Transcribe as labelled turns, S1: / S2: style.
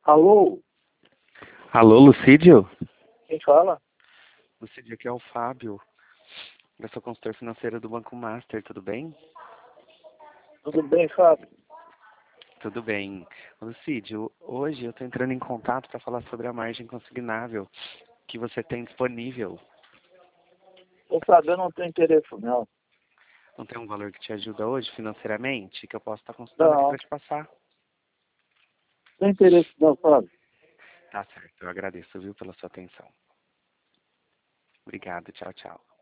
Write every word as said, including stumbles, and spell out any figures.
S1: Alô,
S2: Alô, Lucídio?
S1: quem fala?
S2: Lucídio, aqui é o Fábio. Eu sou consultor financeiro do Banco Master, tudo bem?
S1: Tudo bem, Fábio?
S2: Tudo bem. Lucídio, hoje eu estou entrando em contato para falar sobre a margem consignável que você tem disponível.
S1: Ô, Fábio, eu não tenho interesse, não.
S2: Não tem um valor que te ajuda hoje financeiramente, que eu posso estar consultando aqui
S1: Não,
S2: para te passar?
S1: não tenho interesse, não, Fábio.
S2: Tá certo, eu agradeço, viu, pela sua atenção. Obrigado, tchau, tchau.